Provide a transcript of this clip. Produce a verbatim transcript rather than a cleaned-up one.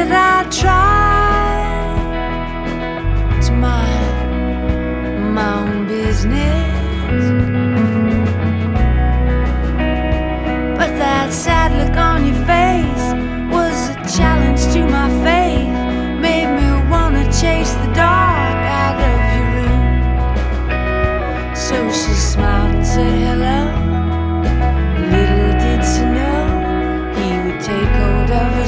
said I'd try to mind my own business, but that sad look on your face was a challenge to my faith, made me wanna chase the dark out of your room. So she smiled and said hello.